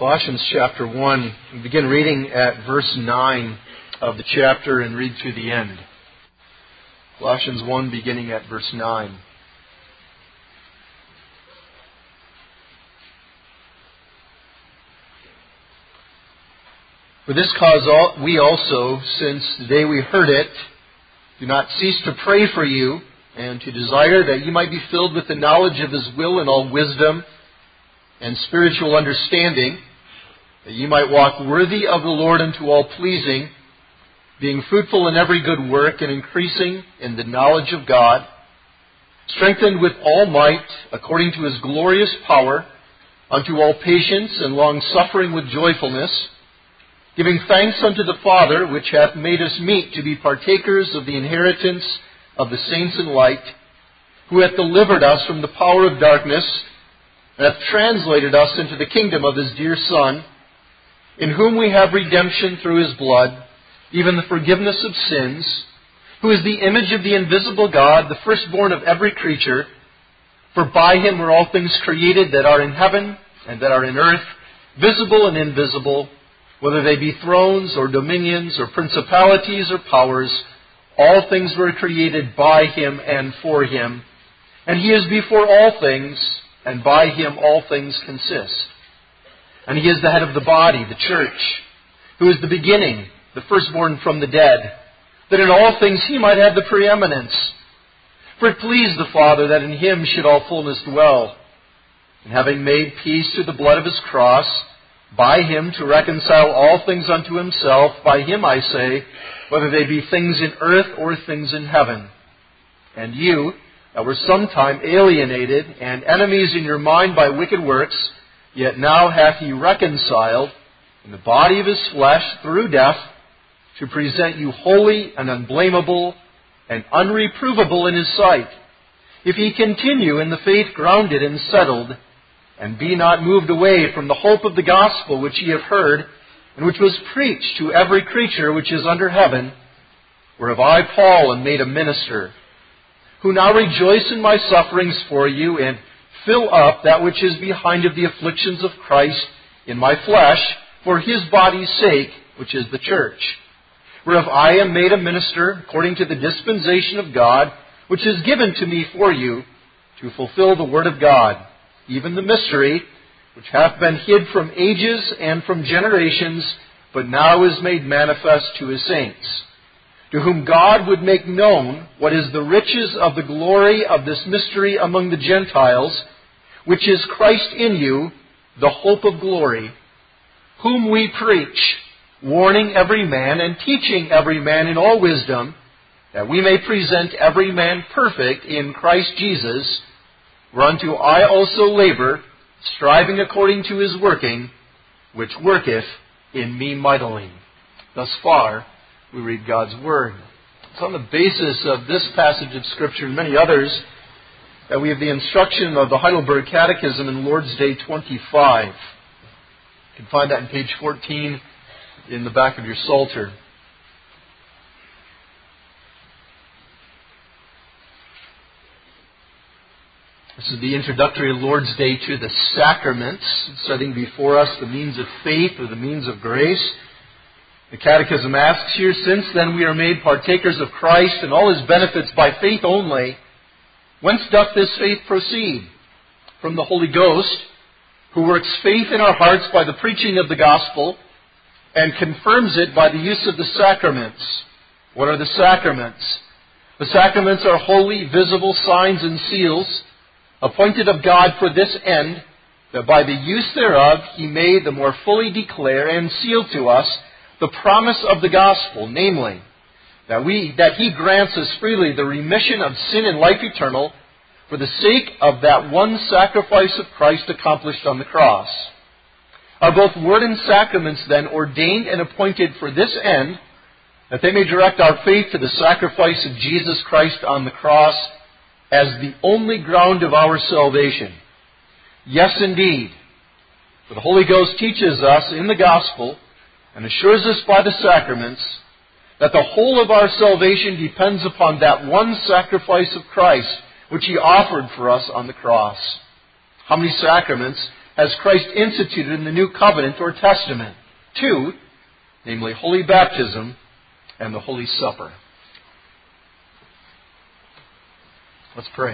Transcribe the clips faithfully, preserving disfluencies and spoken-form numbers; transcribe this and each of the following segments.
Colossians chapter one. We begin reading at verse nine of the chapter and read through the end. Colossians one, beginning at verse nine. For this cause we also, since the day we heard it, do not cease to pray for you, and to desire that you might be filled with the knowledge of His will in all wisdom and spiritual understanding, that you might walk worthy of the Lord unto all pleasing, being fruitful in every good work and increasing in the knowledge of God, strengthened with all might according to His glorious power, unto all patience and long-suffering with joyfulness, giving thanks unto the Father, which hath made us meet to be partakers of the inheritance of the saints in light, who hath delivered us from the power of darkness, and hath translated us into the kingdom of His dear Son, in whom we have redemption through His blood, even the forgiveness of sins, who is the image of the invisible God, the firstborn of every creature. For by Him were all things created that are in heaven and that are in earth, visible and invisible, whether they be thrones or dominions or principalities or powers. All things were created by Him and for Him. And He is before all things, and by Him all things consist. And He is the head of the body, the church, who is the beginning, the firstborn from the dead, that in all things He might have the preeminence. For it pleased the Father that in Him should all fullness dwell. And having made peace through the blood of His cross, by Him to reconcile all things unto Himself, by Him I say, whether they be things in earth or things in heaven. And you, that were sometime alienated and enemies in your mind by wicked works, yet now hath He reconciled in the body of His flesh through death, to present you holy and unblameable and unreprovable in His sight, if ye continue in the faith grounded and settled, and be not moved away from the hope of the gospel which ye have heard, and which was preached to every creature which is under heaven, whereof I, Paul, am made a minister, who now rejoice in my sufferings for you, and fill up that which is behind of the afflictions of Christ in my flesh, for His body's sake, which is the church, whereof I am made a minister according to the dispensation of God, which is given to me for you, to fulfill the word of God, even the mystery, which hath been hid from ages and from generations, but now is made manifest to His saints, to whom God would make known what is the riches of the glory of this mystery among the Gentiles, which is Christ in you, the hope of glory, whom we preach, warning every man and teaching every man in all wisdom, that we may present every man perfect in Christ Jesus, whereunto I also labor, striving according to His working, which worketh in me mightily. Thus far, we read God's Word. It's on the basis of this passage of Scripture and many others that we have the instruction of the Heidelberg Catechism in Lord's Day twenty-five. You can find that on page fourteen in the back of your Psalter. This is the introductory Lord's Day to the sacraments, setting before us the means of faith or the means of grace. The Catechism asks here, since then we are made partakers of Christ and all His benefits by faith only, whence doth this faith proceed? From the Holy Ghost, who works faith in our hearts by the preaching of the gospel, and confirms it by the use of the sacraments. What are the sacraments? The sacraments are holy, visible signs and seals, appointed of God for this end, that by the use thereof He may the more fully declare and seal to us the promise of the gospel, namely, that we that He grants us freely the remission of sin and life eternal, for the sake of that one sacrifice of Christ accomplished on the cross. Are both word and sacraments then ordained and appointed for this end, that they may direct our faith to the sacrifice of Jesus Christ on the cross as the only ground of our salvation? Yes, indeed. For the Holy Ghost teaches us in the gospel and assures us by the sacraments that the whole of our salvation depends upon that one sacrifice of Christ, which He offered for us on the cross. How many sacraments as Christ instituted in the New Covenant or Testament. Two, namely Holy Baptism and the Holy Supper. Let's pray.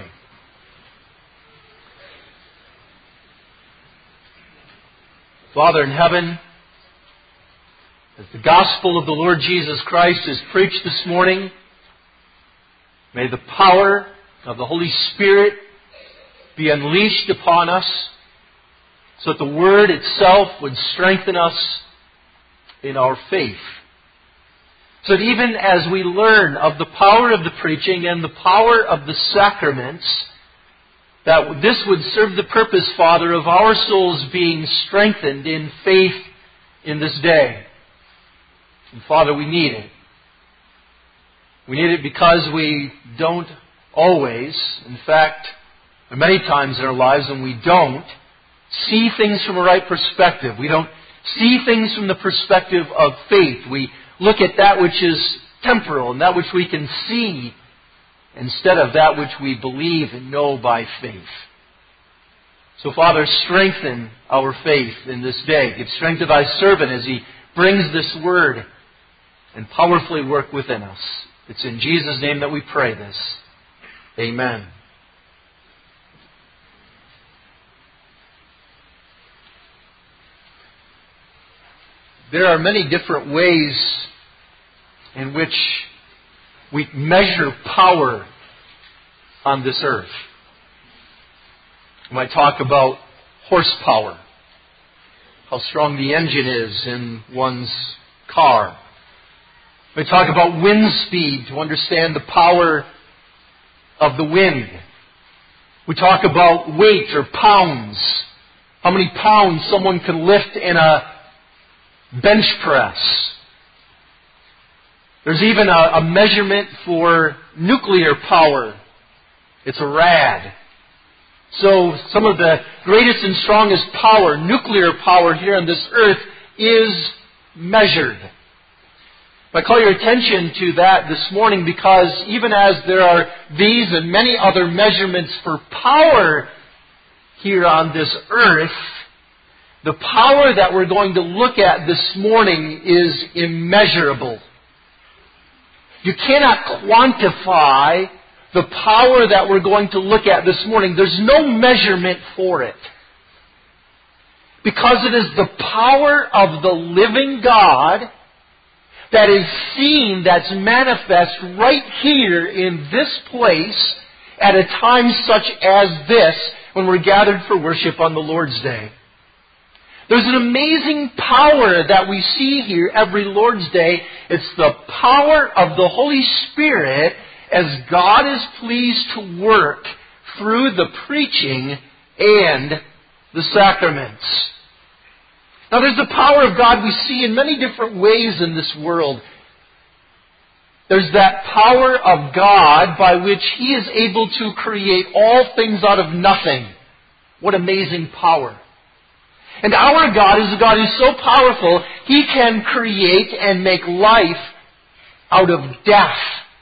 Father in heaven, as the gospel of the Lord Jesus Christ is preached this morning, may the power of the Holy Spirit be unleashed upon us so that the Word itself would strengthen us in our faith. So that even as we learn of the power of the preaching and the power of the sacraments, that this would serve the purpose, Father, of our souls being strengthened in faith in this day. And Father, we need it. We need it because we don't always, in fact, many times in our lives when we don't, see things from a right perspective. We don't see things from the perspective of faith. We look at that which is temporal and that which we can see instead of that which we believe and know by faith. So, Father, strengthen our faith in this day. Give strength to Thy servant as he brings this word and powerfully work within us. It's in Jesus' name that we pray this. Amen. There are many different ways in which we measure power on this earth. We might talk about horsepower, how strong the engine is in one's car. We talk about wind speed to understand the power of the wind. We talk about weight or pounds, how many pounds someone can lift in a bench press. There's even a, a measurement for nuclear power. It's a rad. So some of the greatest and strongest power, nuclear power here on this earth, is measured. I call your attention to that this morning because even as there are these and many other measurements for power here on this earth, the power that we're going to look at this morning is immeasurable. You cannot quantify the power that we're going to look at this morning. There's no measurement for it. Because it is the power of the living God that is seen, that's manifest right here in this place at a time such as this when we're gathered for worship on the Lord's Day. There's an amazing power that we see here every Lord's Day. It's the power of the Holy Spirit as God is pleased to work through the preaching and the sacraments. Now there's the power of God we see in many different ways in this world. There's that power of God by which He is able to create all things out of nothing. What amazing power. And our God is a God who's so powerful, He can create and make life out of death.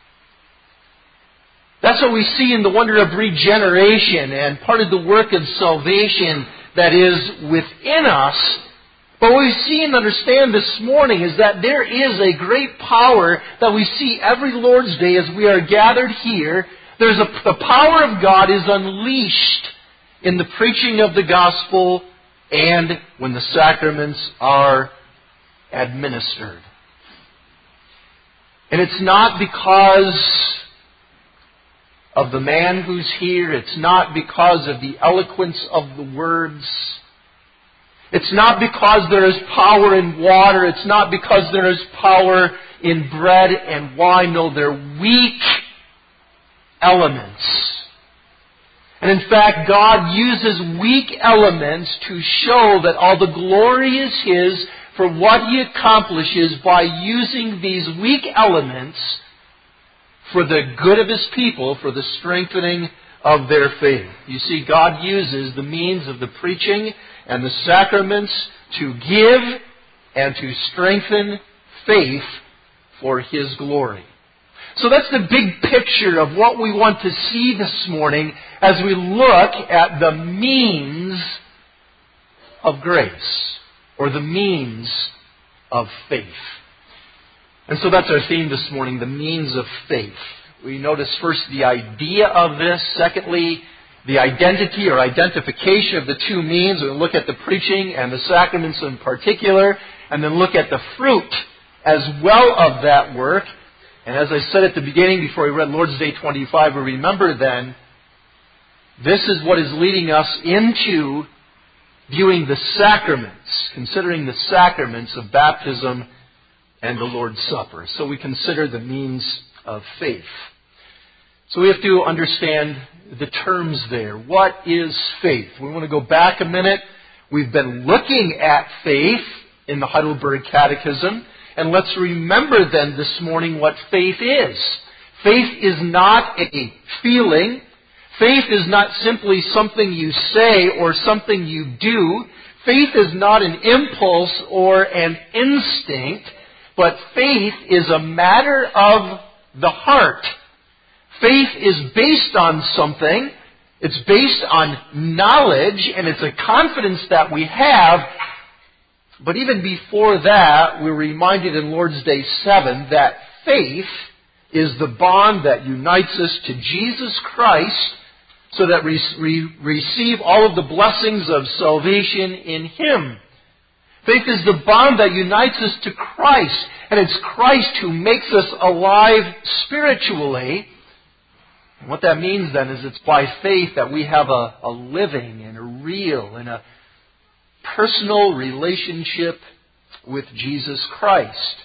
That's what we see in the wonder of regeneration and part of the work of salvation that is within us. But what we see and understand this morning is that there is a great power that we see every Lord's Day as we are gathered here. There's a, the power of God is unleashed in the preaching of the gospel and when the sacraments are administered. And it's not because of the man who's here. It's not because of the eloquence of the words. It's not because there is power in water. It's not because there is power in bread and wine. No, they're weak elements. And in fact, God uses weak elements to show that all the glory is His for what He accomplishes by using these weak elements for the good of His people, for the strengthening of their faith. You see, God uses the means of the preaching and the sacraments to give and to strengthen faith for His glory. So that's the big picture of what we want to see this morning as we look at the means of grace, or the means of faith. And so that's our theme this morning, the means of faith. We notice first the idea of this. Secondly, the identity or identification of the two means. We'll look at the preaching and the sacraments in particular, and then look at the fruit as well of that work. And as I said at the beginning before we read Lord's Day twenty-five, we remember then, this is what is leading us into viewing the sacraments, considering the sacraments of baptism and the Lord's Supper. So we consider the means of faith. So we have to understand the terms there. What is faith? We want to go back a minute. We've been looking at faith in the Heidelberg Catechism. And let's remember then this morning what faith is. Faith is not a feeling. Faith is not simply something you say or something you do. Faith is not an impulse or an instinct, but faith is a matter of the heart. Faith is based on something. It's based on knowledge, and it's a confidence that we have. But even before that, we're reminded in Lord's Day seven that faith is the bond that unites us to Jesus Christ so that we receive all of the blessings of salvation in Him. Faith is the bond that unites us to Christ, and it's Christ who makes us alive spiritually. And what that means then is it's by faith that we have a, a living and a real and a personal relationship with Jesus Christ.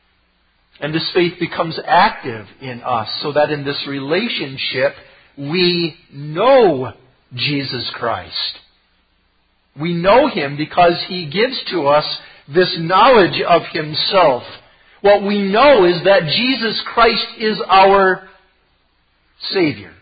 And this faith becomes active in us so that in this relationship we know Jesus Christ. We know Him because He gives to us this knowledge of Himself. What we know is that Jesus Christ is our Savior.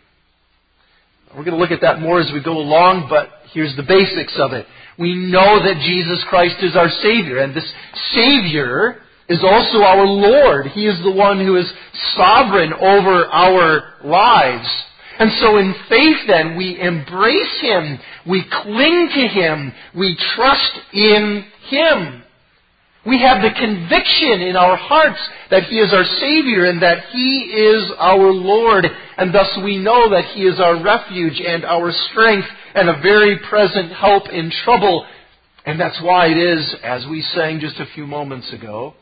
We're going to look at that more as we go along, but here's the basics of it. We know that Jesus Christ is our Savior, and this Savior is also our Lord. He is the one who is sovereign over our lives. And so in faith then, we embrace Him, we cling to Him, we trust in Him. We have the conviction in our hearts that He is our Savior and that He is our Lord. And thus we know that He is our refuge and our strength and a very present help in trouble. And that's why it is, as we sang just a few moments ago,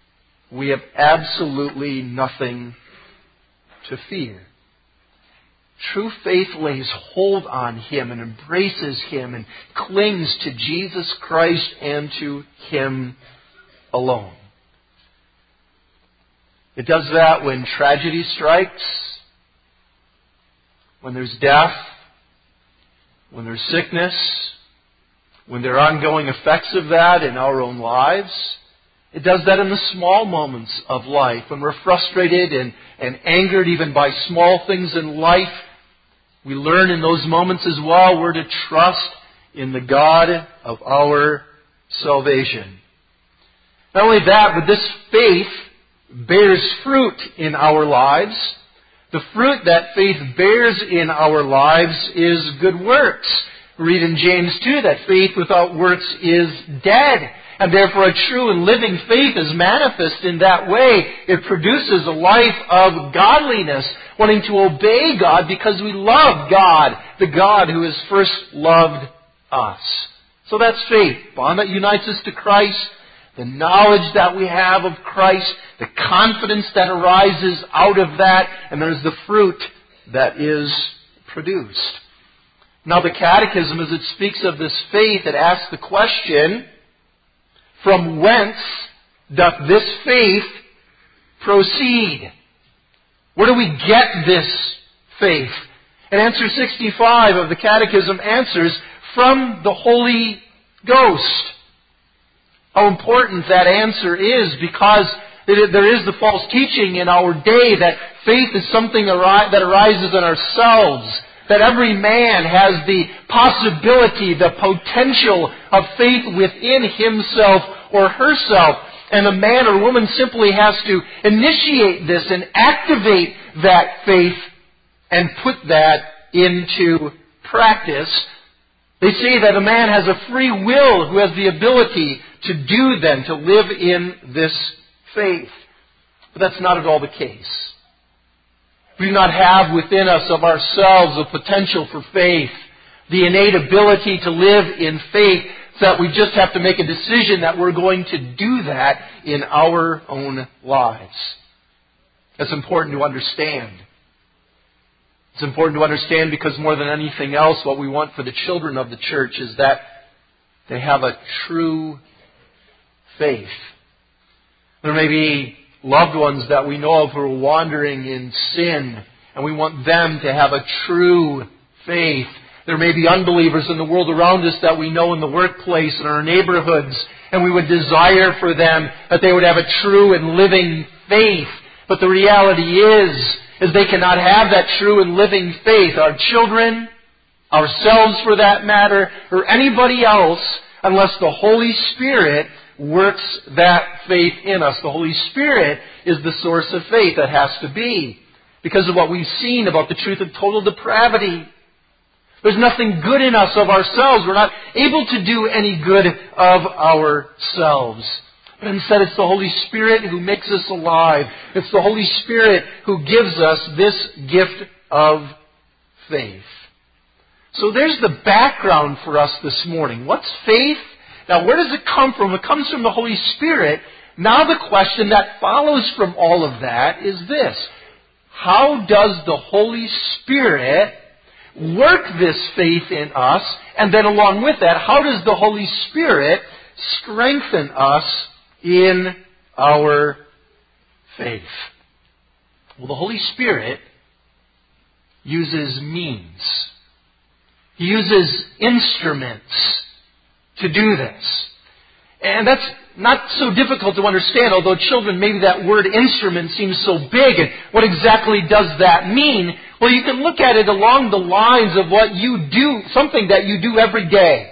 we have absolutely nothing to fear. True faith lays hold on Him and embraces Him and clings to Jesus Christ and to Him alone. It does that when tragedy strikes, when there's death, when there's sickness, when there are ongoing effects of that in our own lives. It does that in the small moments of life, when we're frustrated and, and angered even by small things in life. We learn in those moments as well we're to trust in the God of our salvation. Not only that, but this faith bears fruit in our lives. The fruit that faith bears in our lives is good works. We read in James two that faith without works is dead. And therefore a true and living faith is manifest in that way. It produces a life of godliness, wanting to obey God because we love God, the God who has first loved us. So that's faith, bond that unites us to Christ, the knowledge that we have of Christ, the confidence that arises out of that, and there's the fruit that is produced. Now the Catechism, as it speaks of this faith, it asks the question, from whence doth this faith proceed? Where do we get this faith? And answer sixty-five of the Catechism answers, from the Holy Ghost. How important that answer is, because there is the false teaching in our day that faith is something that arises in ourselves, that every man has the possibility, the potential of faith within himself or herself, and a man or woman simply has to initiate this and activate that faith and put that into practice. They say that a man has a free will who has the ability to do then, to live in this faith. But that's not at all the case. We do not have within us of ourselves a potential for faith, the innate ability to live in faith, so that we just have to make a decision that we're going to do that in our own lives. That's important to understand. It's important to understand because more than anything else, what we want for the children of the church is that they have a true faith. There may be loved ones that we know of who are wandering in sin, and we want them to have a true faith. There may be unbelievers in the world around us that we know in the workplace and our neighborhoods, and we would desire for them that they would have a true and living faith. But the reality is, is they cannot have that true and living faith. Our children, ourselves for that matter, or anybody else, unless the Holy Spirit works that faith in us. The Holy Spirit is the source of faith. That has to be. Because of what we've seen about the truth of total depravity. There's nothing good in us of ourselves. We're not able to do any good of ourselves. But instead it's the Holy Spirit who makes us alive. It's the Holy Spirit who gives us this gift of faith. So there's the background for us this morning. What's faith? Now where does it come from? It comes from the Holy Spirit. Now the question that follows from all of that is this. How does the Holy Spirit work this faith in us? And then along with that, how does the Holy Spirit strengthen us in our faith? Well, the Holy Spirit uses means. He uses instruments to do this. And that's not so difficult to understand, although children, maybe that word instrument seems so big. And what exactly does that mean? Well, you can look at it along the lines of what you do, something that you do every day.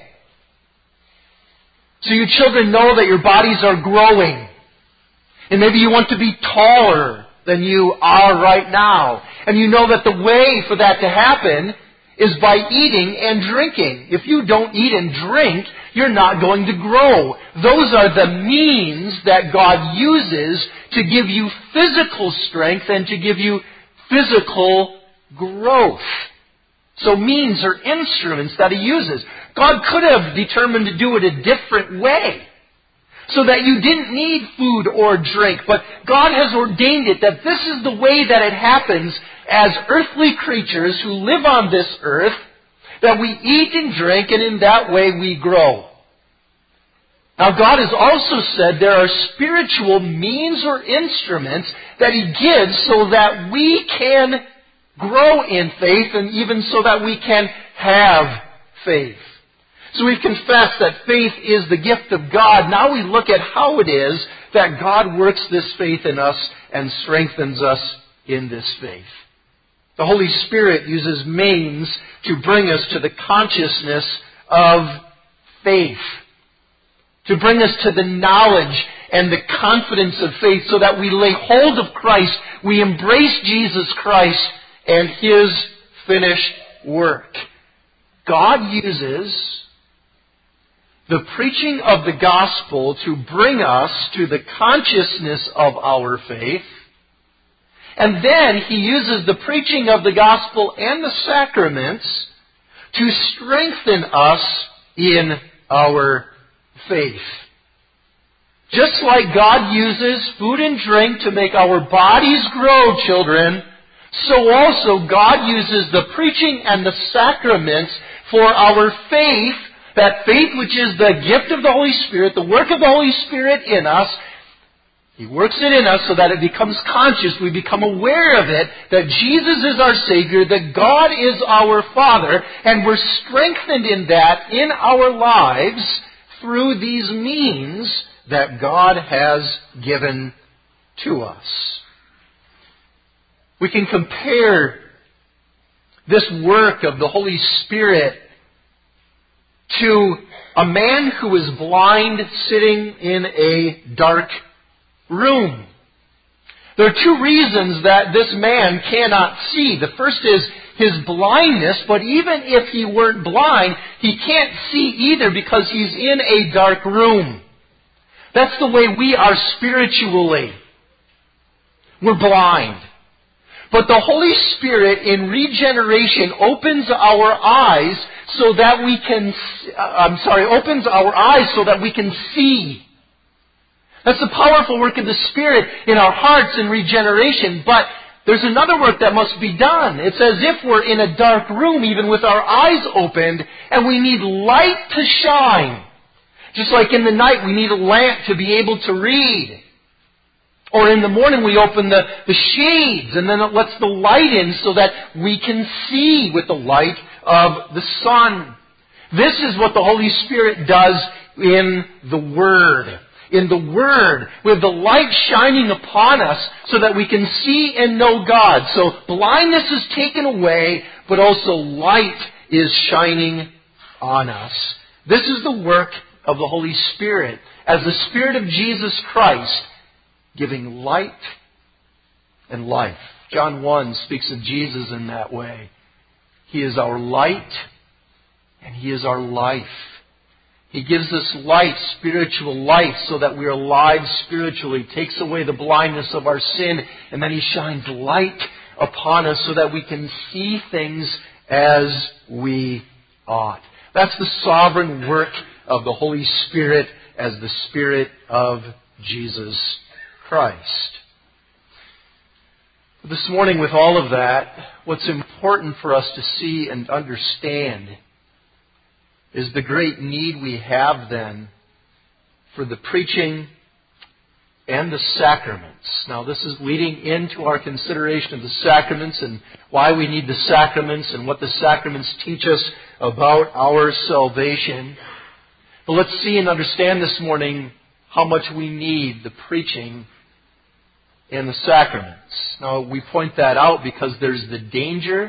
So you children know that your bodies are growing. And maybe you want to be taller than you are right now. And you know that the way for that to happen is by eating and drinking. If you don't eat and drink, you're not going to grow. Those are the means that God uses to give you physical strength and to give you physical growth. So means are instruments that He uses. God could have determined to do it a different way, so that you didn't need food or drink. But God has ordained it that this is the way that it happens as earthly creatures who live on this earth, that we eat and drink, and in that way we grow. Now God has also said there are spiritual means or instruments that He gives so that we can grow in faith, and even so that we can have faith. So we've confessed that faith is the gift of God. Now we look at how it is that God works this faith in us and strengthens us in this faith. The Holy Spirit uses means to bring us to the consciousness of faith, to bring us to the knowledge and the confidence of faith, so that we lay hold of Christ, we embrace Jesus Christ and His finished work. God uses the preaching of the gospel to bring us to the consciousness of our faith. And then He uses the preaching of the gospel and the sacraments to strengthen us in our faith. Just like God uses food and drink to make our bodies grow, children, so also God uses the preaching and the sacraments for our faith, that faith which is the gift of the Holy Spirit, the work of the Holy Spirit in us. He works it in us so that it becomes conscious. We become aware of it, that Jesus is our Savior, that God is our Father, and we're strengthened in that in our lives through these means that God has given to us. We can compare this work of the Holy Spirit to a man who is blind sitting in a dark room. There are two reasons that this man cannot see. The first is his blindness, but even if he weren't blind, he can't see either because he's in a dark room. That's the way we are spiritually. We're blind. But the Holy Spirit in regeneration opens our eyes so that we can, I'm sorry, opens our eyes so that we can see. That's the powerful work of the Spirit in our hearts in regeneration. But there's another work that must be done. It's as if we're in a dark room, even with our eyes opened, and we need light to shine. Just like in the night, we need a lamp to be able to read. Or in the morning, we open the, the shades, and then it lets the light in so that we can see with the light of the sun. This is what the Holy Spirit does in the Word. In the Word, we have the light shining upon us so that we can see and know God. So blindness is taken away, but also light is shining on us. This is the work of the Holy Spirit as the Spirit of Jesus Christ giving light and life. John one speaks of Jesus in that way. He is our light and He is our life. He gives us light, spiritual life, so that we are alive spiritually. Takes away the blindness of our sin, and then He shines light upon us so that we can see things as we ought. That's the sovereign work of the Holy Spirit as the Spirit of Jesus Christ. This morning, with all of that, what's important for us to see and understand is the great need we have then for the preaching and the sacraments. Now, this is leading into our consideration of the sacraments and why we need the sacraments and what the sacraments teach us about our salvation. But let's see and understand this morning how much we need the preaching and the sacraments. Now, we point that out because there's the danger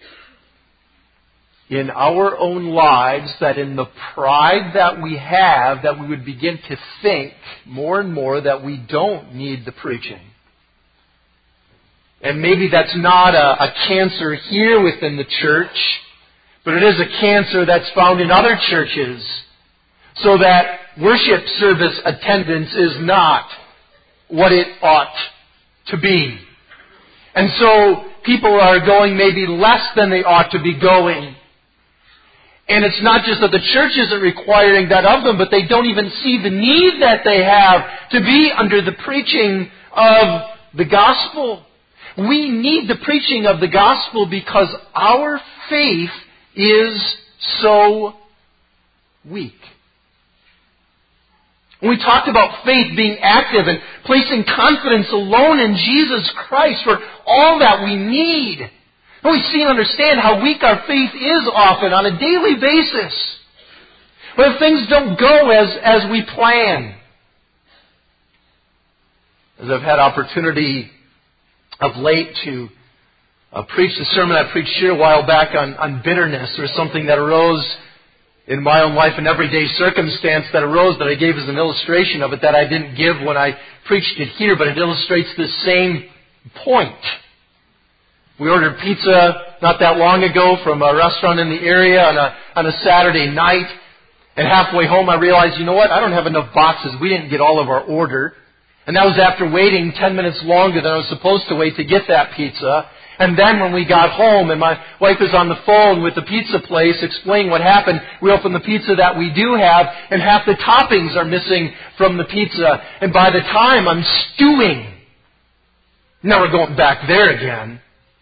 in our own lives that in the pride that we have, that we would begin to think more and more that we don't need the preaching. And maybe that's not a, a cancer here within the church, but it is a cancer that's found in other churches, so that worship service attendance is not what it ought to be. And so people are going maybe less than they ought to be going. And it's not just that the church isn't requiring that of them, but they don't even see the need that they have to be under the preaching of the gospel. We need the preaching of the gospel because our faith is so weak. When we talked about faith being active and placing confidence alone in Jesus Christ for all that we need, we see and understand how weak our faith is often on a daily basis. When things don't go as, as we plan. As I've had opportunity of late to uh, preach the sermon I preached here a while back on, on bitterness, or something that arose in my own life, an everyday circumstance that arose that I gave as an illustration of it that I didn't give when I preached it here, but it illustrates the same point. We ordered pizza not that long ago from a restaurant in the area on a, on a Saturday night. And halfway home I realized, you know what, I don't have enough boxes. We didn't get all of our order. And that was after waiting ten minutes longer than I was supposed to wait to get that pizza. And then when we got home and my wife is on the phone with the pizza place explaining what happened, we open the pizza that we do have and half the toppings are missing from the pizza. And by the time I'm stewing, never going back there again.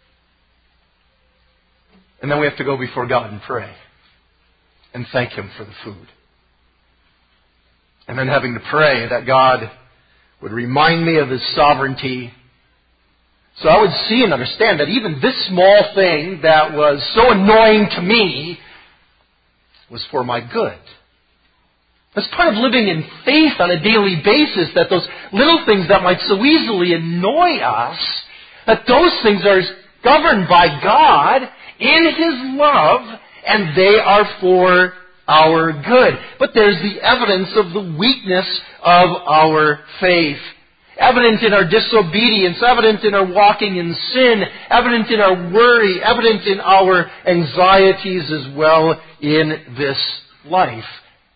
And then we have to go before God and pray and thank Him for the food. And then having to pray that God would remind me of His sovereignty. So I would see and understand that even this small thing that was so annoying to me was for my good. It's part of living in faith on a daily basis, that those little things that might so easily annoy us, that those things are governed by God in His love, and they are for our good. But there's the evidence of the weakness of our faith. evident in our disobedience, evident in our walking in sin, evident in our worry, evident in our anxieties as well in this life.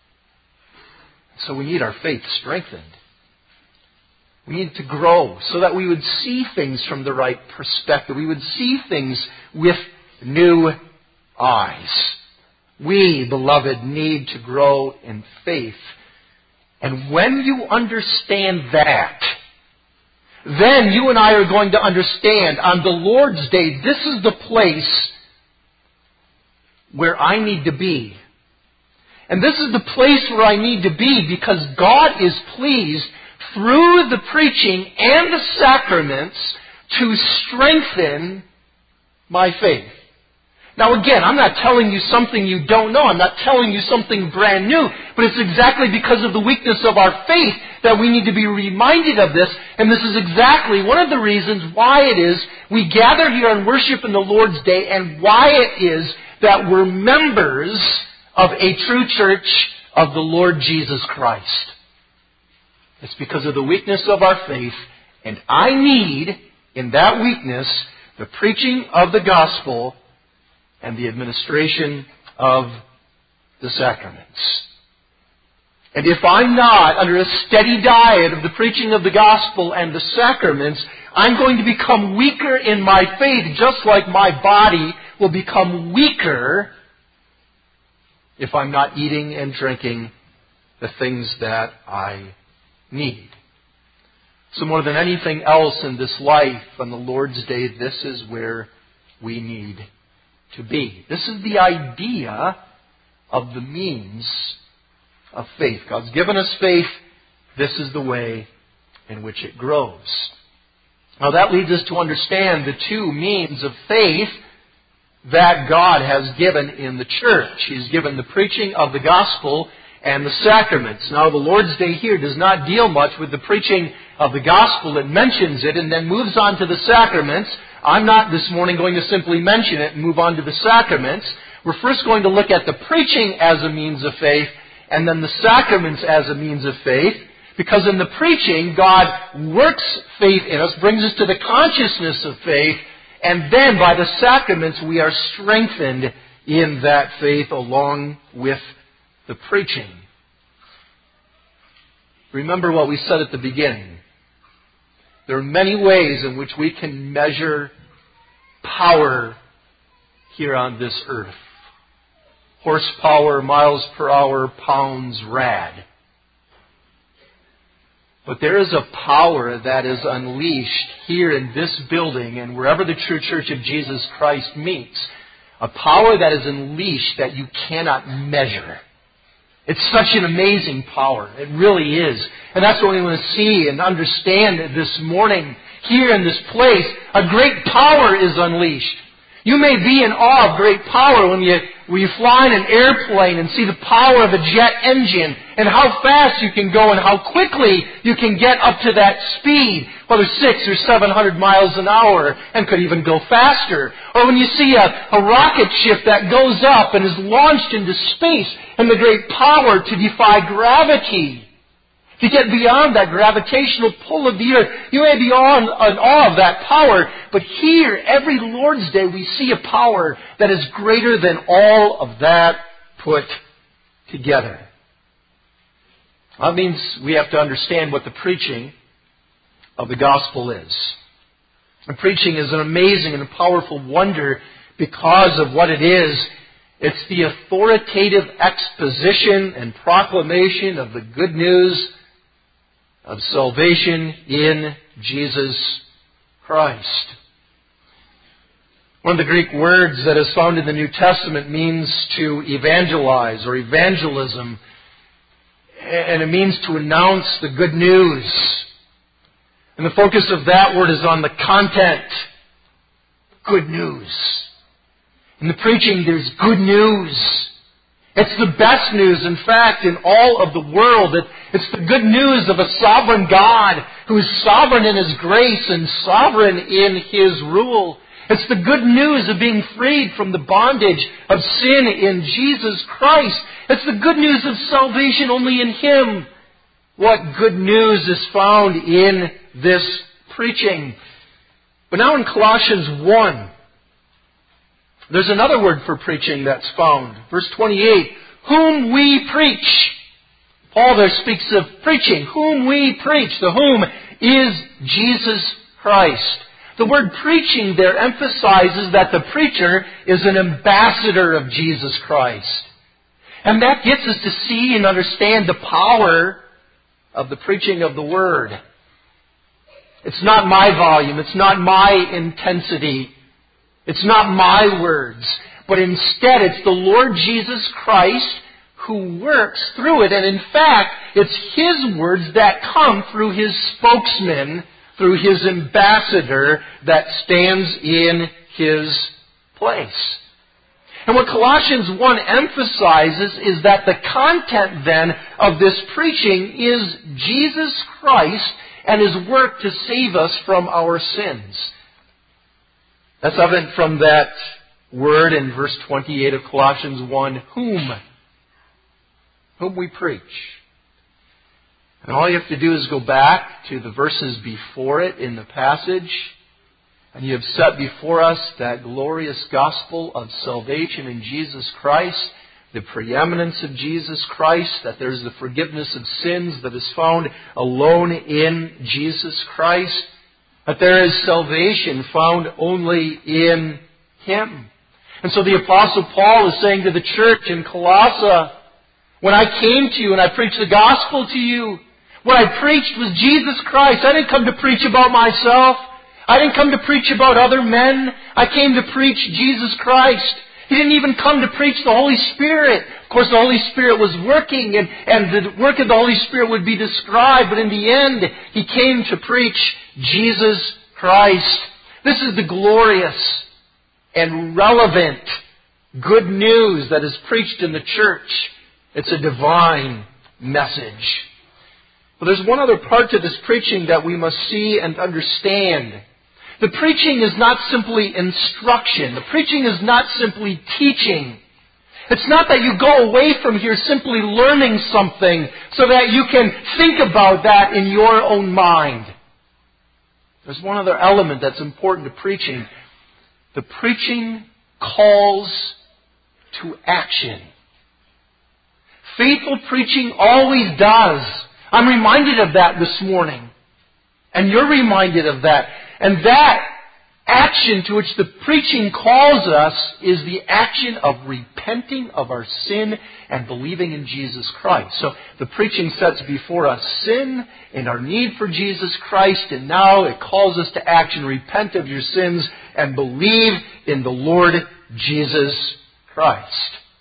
So we need our faith strengthened. We need to grow so that we would see things from the right perspective. We would see things with new eyes. We, beloved, need to grow in faith. And when you understand that, then you and I are going to understand on the Lord's Day, this is the place where I need to be. And this is the place where I need to be because God is pleased through the preaching and the sacraments to strengthen my faith. Now again, I'm not telling you something you don't know. I'm not telling you something brand new. But it's exactly because of the weakness of our faith that we need to be reminded of this. And this is exactly one of the reasons why it is we gather here and worship in the Lord's Day and why it is that we're members of a true church of the Lord Jesus Christ. It's because of the weakness of our faith. And I need, in that weakness, the preaching of the gospel and the administration of the sacraments. And if I'm not under a steady diet of the preaching of the gospel and the sacraments, I'm going to become weaker in my faith, just like my body will become weaker if I'm not eating and drinking the things that I need. So more than anything else in this life, on the Lord's Day, this is where we need to be. This is the idea of the means of faith. God's given us faith. This is the way in which it grows. Now that leads us to understand the two means of faith that God has given in the church. He's given the preaching of the gospel and the sacraments. Now the Lord's Day here does not deal much with the preaching of the gospel. It mentions it and then moves on to the sacraments. I'm not this morning going to simply mention it and move on to the sacraments. We're first going to look at the preaching as a means of faith and then the sacraments as a means of faith. Because in the preaching, God works faith in us, brings us to the consciousness of faith, and then by the sacraments we are strengthened in that faith along with the preaching. Remember what we said at the beginning. There are many ways in which we can measure power here on this earth. Horsepower, miles per hour, pounds, rad. But there is a power that is unleashed here in this building and wherever the true church of Jesus Christ meets. A power that is unleashed that you cannot measure. It's such an amazing power. It really is. And that's what we want to see and understand this morning. Here in this place, a great power is unleashed. You may be in awe of great power when you, when you fly in an airplane and see the power of a jet engine and how fast you can go and how quickly you can get up to that speed, whether six or seven hundred miles an hour, and could even go faster. Or when you see a, a rocket ship that goes up and is launched into space and the great power to defy gravity. To get beyond that gravitational pull of the earth. You may be on, in awe of that power, but here, every Lord's Day, we see a power that is greater than all of that put together. That means we have to understand what the preaching of the gospel is. The preaching is an amazing and a powerful wonder because of what it is. It's the authoritative exposition and proclamation of the good news of salvation in Jesus Christ. One of the Greek words that is found in the New Testament means to evangelize or evangelism, and it means to announce the good news. And the focus of that word is on the content. Good news. In the preaching, there's good news. It's the best news, in fact, in all of the world. It's the good news of a sovereign God who is sovereign in His grace and sovereign in His rule. It's the good news of being freed from the bondage of sin in Jesus Christ. It's the good news of salvation only in Him. What good news is found in this preaching? But now in Colossians one, there's another word for preaching that's found. Verse twenty-eight, whom we preach. Paul there speaks of preaching. Whom we preach. The whom is Jesus Christ. The word preaching there emphasizes that the preacher is an ambassador of Jesus Christ. And that gets us to see and understand the power of the preaching of the Word. It's not my volume. It's not my intensity. It's not my words. But instead, it's the Lord Jesus Christ who works through it. And in fact, it's His words that come through His spokesman, through His ambassador that stands in His place. And what Colossians one emphasizes is that the content then of this preaching is Jesus Christ and His work to save us from our sins. That's evident from that word in verse twenty-eight of Colossians one, whom. Whom we preach. And all you have to do is go back to the verses before it in the passage, and you have set before us that glorious gospel of salvation in Jesus Christ, the preeminence of Jesus Christ, that there's the forgiveness of sins that is found alone in Jesus Christ, that there is salvation found only in Him. And so the Apostle Paul is saying to the church in Colossae, when I came to you and I preached the gospel to you, what I preached was Jesus Christ. I didn't come to preach about myself. I didn't come to preach about other men. I came to preach Jesus Christ. He didn't even come to preach the Holy Spirit. Of course, the Holy Spirit was working, and, and the work of the Holy Spirit would be described, but in the end, He came to preach Jesus Christ. This is the glorious and relevant good news that is preached in the church. It's a divine message. But there's one other part to this preaching that we must see and understand. The preaching is not simply instruction. The preaching is not simply teaching. It's not that you go away from here simply learning something so that you can think about that in your own mind. There's one other element that's important to preaching. The preaching calls to action. Faithful preaching always does. I'm reminded of that this morning. And you're reminded of that. And that action to which the preaching calls us is the action of repenting of our sin and believing in Jesus Christ. So the preaching sets before us sin and our need for Jesus Christ, and now it calls us to action. Repent of your sins and believe in the Lord Jesus Christ.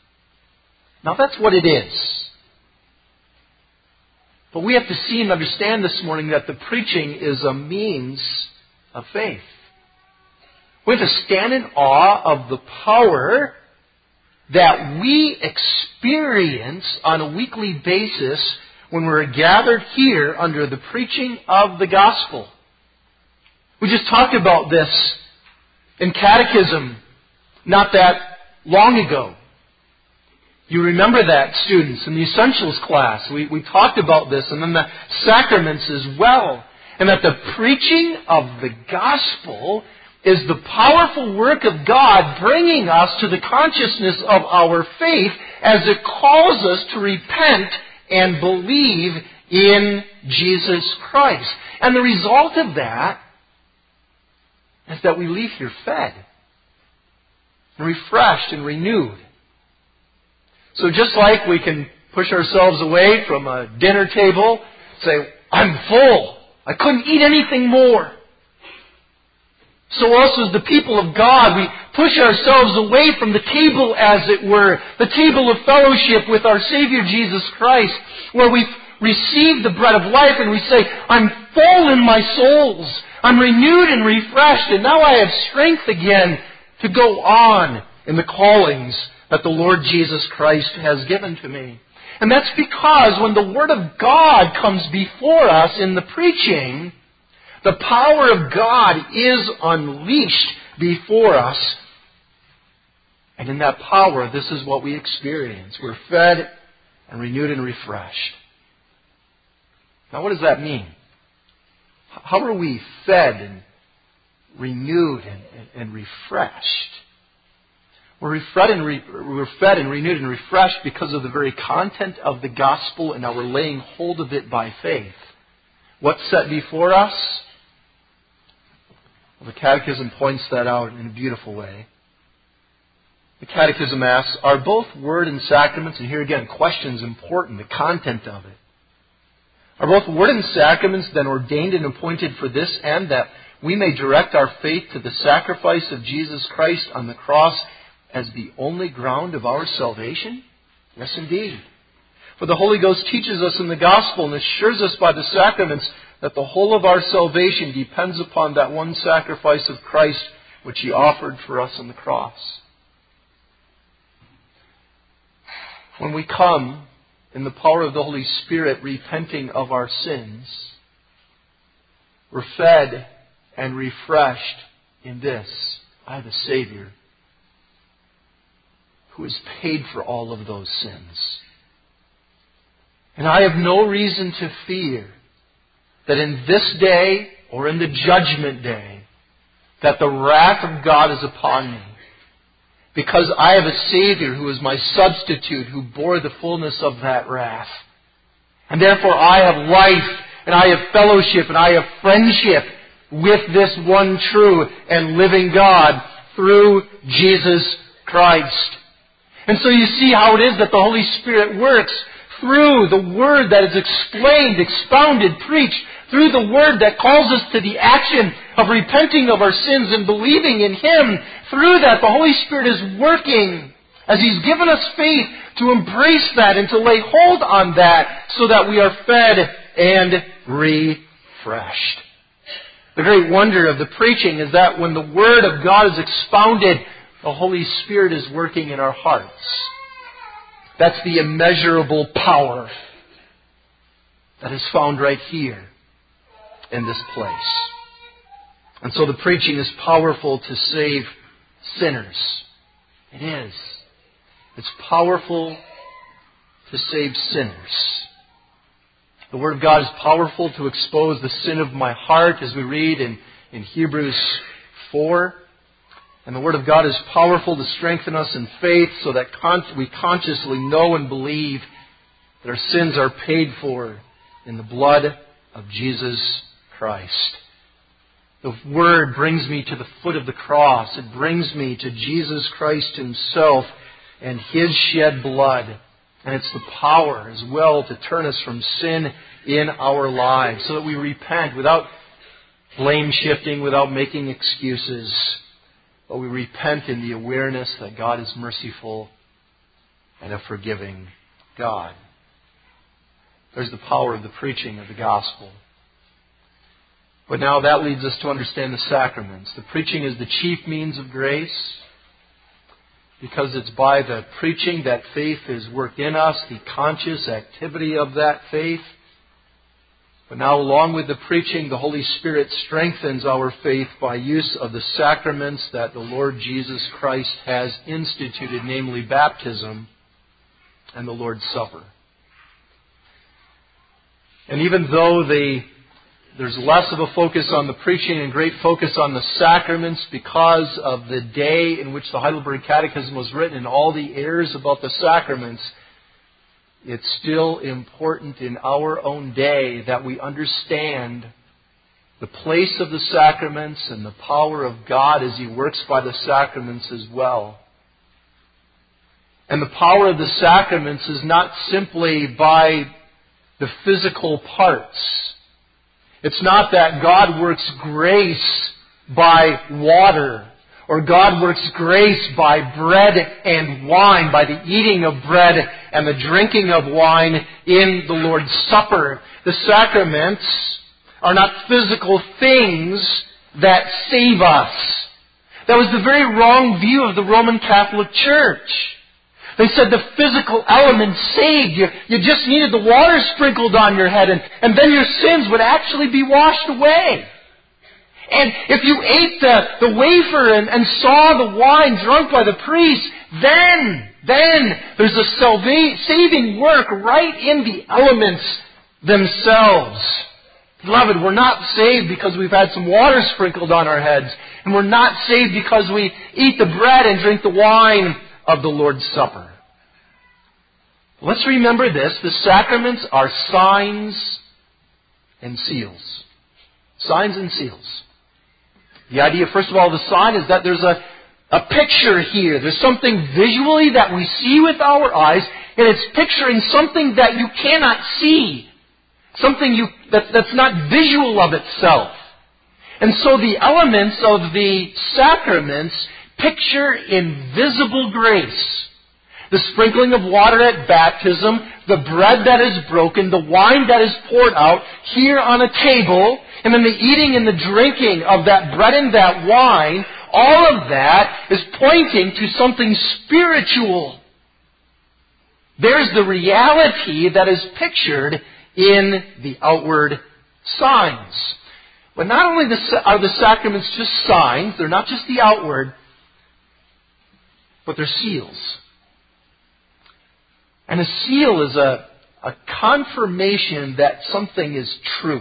Now that's what it is. But we have to see and understand this morning that the preaching is a means of faith. We have to stand in awe of the power that we experience on a weekly basis when we're gathered here under the preaching of the gospel. We just talked about this in catechism not that long ago. You remember that, students, in the essentials class. We, we talked about this, and then the sacraments as well. And that the preaching of the gospel is the powerful work of God bringing us to the consciousness of our faith as it calls us to repent and believe in Jesus Christ. And the result of that is that we leave here fed, refreshed and renewed. So just like we can push ourselves away from a dinner table, say, I'm full. I couldn't eat anything more. So also as the people of God, we push ourselves away from the table, as it were, the table of fellowship with our Savior Jesus Christ, where we receive the bread of life and we say, I'm full in my souls. I'm renewed and refreshed, and now I have strength again to go on in the callings that the Lord Jesus Christ has given to me. And that's because when the Word of God comes before us in the preaching, the power of God is unleashed before us. And in that power, this is what we experience. We're fed and renewed and refreshed. Now what does that mean? How are we fed and renewed and, and, and refreshed? We're fed, and re, we're fed and renewed and refreshed because of the very content of the gospel and our laying hold of it by faith. What's set before us? Well, the Catechism points that out in a beautiful way. The Catechism asks, are both word and sacraments, and here again, question's important, the content of it. Are both word and sacraments then ordained and appointed for this end, that we may direct our faith to the sacrifice of Jesus Christ on the cross as the only ground of our salvation? Yes, indeed. For the Holy Ghost teaches us in the gospel and assures us by the sacraments that the whole of our salvation depends upon that one sacrifice of Christ which He offered for us on the cross. When we come in the power of the Holy Spirit repenting of our sins, we're fed and refreshed in this by the Savior who has paid for all of those sins. And I have no reason to fear that in this day or in the judgment day that the wrath of God is upon me, because I have a Savior who is my substitute, who bore the fullness of that wrath. And therefore I have life, and I have fellowship, and I have friendship with this one true and living God through Jesus Christ. And so you see how it is that the Holy Spirit works through the Word that is explained, expounded, preached, through the Word that calls us to the action of repenting of our sins and believing in Him. Through that, the Holy Spirit is working as He's given us faith to embrace that and to lay hold on that so that we are fed and refreshed. The great wonder of the preaching is that when the Word of God is expounded, the Holy Spirit is working in our hearts. That's the immeasurable power that is found right here in this place. And so the preaching is powerful to save sinners. It is. It's powerful to save sinners. The Word of God is powerful to expose the sin of my heart, as we read in, in Hebrews four. And the Word of God is powerful to strengthen us in faith so that con- we consciously know and believe that our sins are paid for in the blood of Jesus Christ. The Word brings me to the foot of the cross. It brings me to Jesus Christ Himself and His shed blood. And it's the power as well to turn us from sin in our lives so that we repent without blame shifting, without making excuses. But we repent in the awareness that God is merciful and a forgiving God. There's the power of the preaching of the gospel. But now that leads us to understand the sacraments. The preaching is the chief means of grace because it's by the preaching that faith is worked in us, the conscious activity of that faith. But now, along with the preaching, the Holy Spirit strengthens our faith by use of the sacraments that the Lord Jesus Christ has instituted, namely baptism and the Lord's Supper. And even though the, there's less of a focus on the preaching and great focus on the sacraments because of the day in which the Heidelberg Catechism was written and all the errors about the sacraments, it's still important in our own day that we understand the place of the sacraments and the power of God as He works by the sacraments as well. And the power of the sacraments is not simply by the physical parts. It's not that God works grace by water, or God works grace by bread and wine, by the eating of bread and the drinking of wine in the Lord's Supper. The sacraments are not physical things that save us. That was the very wrong view of the Roman Catholic Church. They said the physical element saved you. You just needed the water sprinkled on your head, and, and then your sins would actually be washed away. And if you ate the, the wafer and, and saw the wine drunk by the priest, then, then there's a salva- saving work right in the elements themselves. Beloved, we're not saved because we've had some water sprinkled on our heads. And we're not saved because we eat the bread and drink the wine of the Lord's Supper. Let's remember this. The sacraments are signs and seals. Signs and seals. The idea, first of all, of the sign is that there's a, a picture here. There's something visually that we see with our eyes, and it's picturing something that you cannot see. Something you that, that's not visual of itself. And so the elements of the sacraments picture invisible grace. The sprinkling of water at baptism, the bread that is broken, the wine that is poured out here on a table, and then the eating and the drinking of that bread and that wine, all of that is pointing to something spiritual. There's the reality that is pictured in the outward signs. But not only are the sacraments just signs, they're not just the outward, but they're seals. And a seal is a, a confirmation that something is true.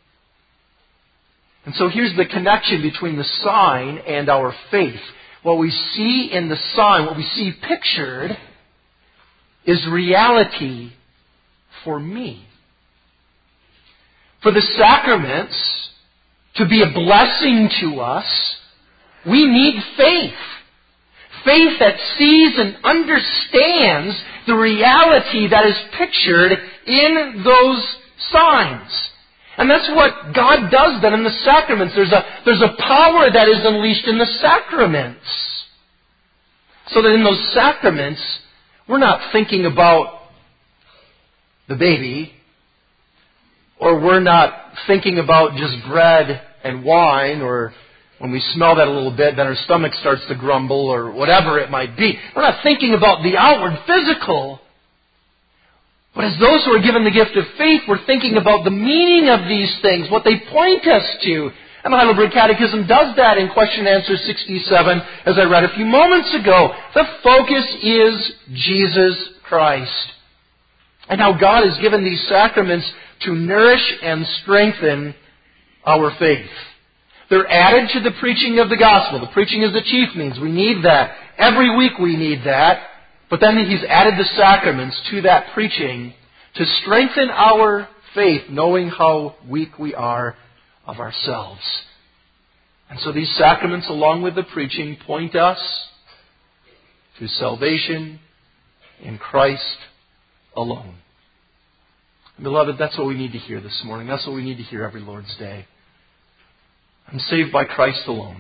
And so here's the connection between the sign and our faith. What we see in the sign, what we see pictured, is reality for me. For the sacraments to be a blessing to us, we need faith. Faith that sees and understands the reality that is pictured in those signs. And that's what God does then in the sacraments. There's a, there's a power that is unleashed in the sacraments. So that in those sacraments, we're not thinking about the baby, or we're not thinking about just bread and wine, or when we smell that a little bit, then our stomach starts to grumble, or whatever it might be. We're not thinking about the outward physical. But as those who are given the gift of faith, we're thinking about the meaning of these things, what they point us to. And the Heidelberg Catechism does that in question and answer sixty-seven, as I read a few moments ago. The focus is Jesus Christ. And how God has given these sacraments to nourish and strengthen our faith. They're added to the preaching of the gospel. The preaching is the chief means. We need that. Every week we need that. But then He's added the sacraments to that preaching to strengthen our faith, knowing how weak we are of ourselves. And so these sacraments, along with the preaching, point us to salvation in Christ alone. Beloved, that's what we need to hear this morning. That's what we need to hear every Lord's Day. I'm saved by Christ alone.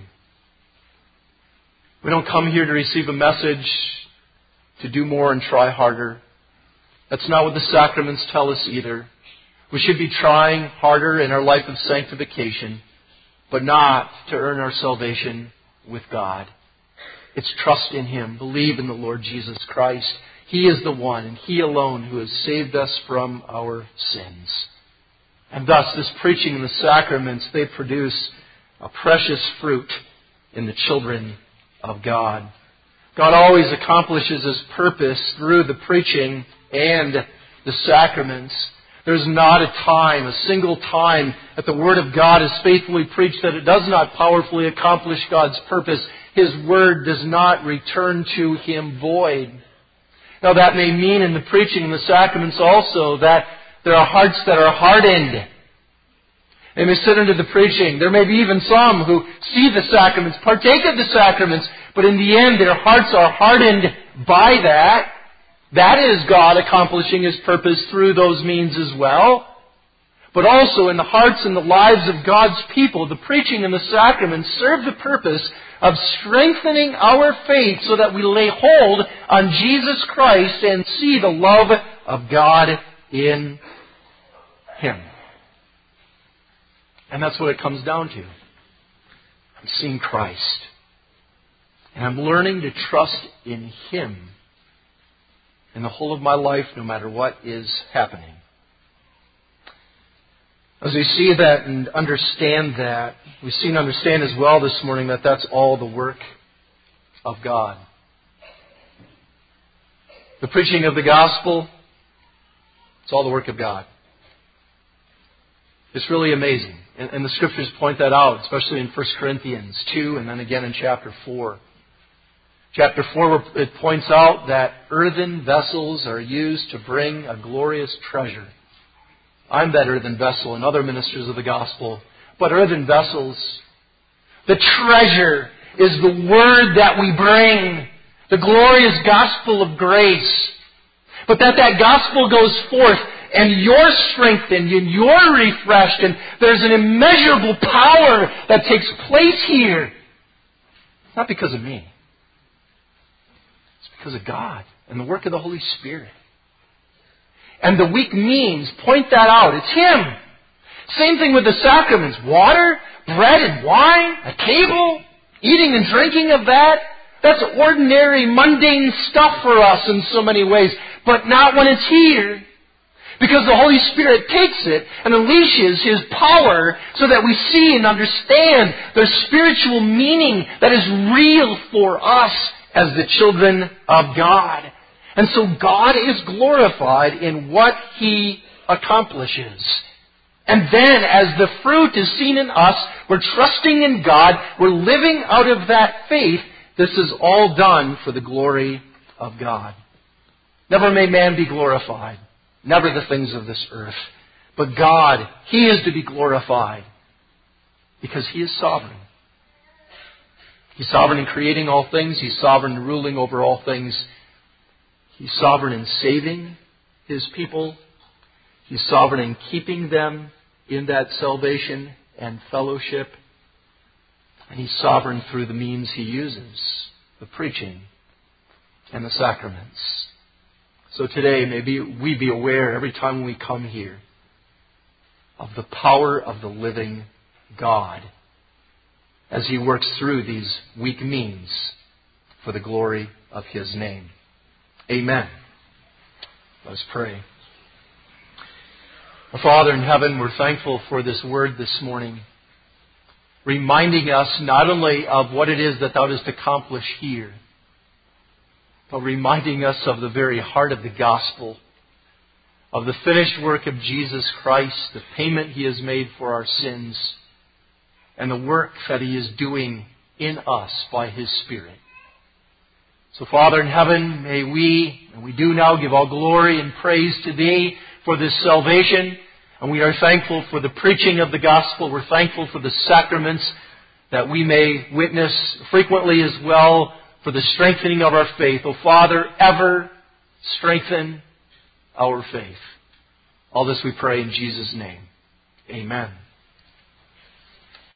We don't come here to receive a message to do more and try harder. That's not what the sacraments tell us either. We should be trying harder in our life of sanctification, but not to earn our salvation with God. It's trust in Him. Believe in the Lord Jesus Christ. He is the one, and He alone, who has saved us from our sins. And thus, this preaching and the sacraments, they produce a precious fruit in the children of God. God always accomplishes His purpose through the preaching and the sacraments. There's not a time, a single time, that the Word of God is faithfully preached that it does not powerfully accomplish God's purpose. His Word does not return to Him void. Now that may mean in the preaching and the sacraments also that there are hearts that are hardened. They may sit under the preaching. There may be even some who see the sacraments, partake of the sacraments, but in the end their hearts are hardened by that. That is God accomplishing His purpose through those means as well. But also in the hearts and the lives of God's people, the preaching and the sacraments serve the purpose of strengthening our faith so that we lay hold on Jesus Christ and see the love of God in Him. And that's what it comes down to. I'm seeing Christ. And I'm learning to trust in Him in the whole of my life, no matter what is happening. As we see that and understand that, we see and understand as well this morning that that's all the work of God. The preaching of the gospel, it's all the work of God. It's really amazing. And, and the Scriptures point that out, especially in First Corinthians two and then again in chapter four. Chapter four, it points out that earthen vessels are used to bring a glorious treasure. I'm that earthen vessel and other ministers of the gospel. But earthen vessels, the treasure is the word that we bring. The glorious gospel of grace. But that that gospel goes forth and you're strengthened and you're refreshed and there's an immeasurable power that takes place here. Not because of me. It's because of God and the work of the Holy Spirit. And the weak means point that out. It's Him. Same thing with the sacraments. Water, bread and wine, a table, eating and drinking of that. That's ordinary, mundane stuff for us in so many ways. But not when it's here. Because the Holy Spirit takes it and unleashes His power so that we see and understand the spiritual meaning that is real for us as the children of God. And so God is glorified in what He accomplishes. And then as the fruit is seen in us, we're trusting in God, we're living out of that faith. This is all done for the glory of God. Never may man be glorified. Never the things of this earth. But God, He is to be glorified. Because He is sovereign. He's sovereign in creating all things. He's sovereign in ruling over all things. He's sovereign in saving His people. He's sovereign in keeping them in that salvation and fellowship. And He's sovereign through the means He uses, the preaching and the sacraments. So today, maybe we be aware every time we come here of the power of the living God as He works through these weak means for the glory of His name. Amen. Let us pray. Our Father in heaven, we're thankful for this word this morning, reminding us not only of what it is that Thou dost accomplish here, but reminding us of the very heart of the gospel, of the finished work of Jesus Christ, the payment He has made for our sins, and the work that He is doing in us by His Spirit. So, Father in heaven, may we, and we do now, give all glory and praise to Thee for this salvation. And we are thankful for the preaching of the gospel. We're thankful for the sacraments that we may witness frequently as well, for the strengthening of our faith. Oh, Father, ever strengthen our faith. All this we pray in Jesus' name. Amen.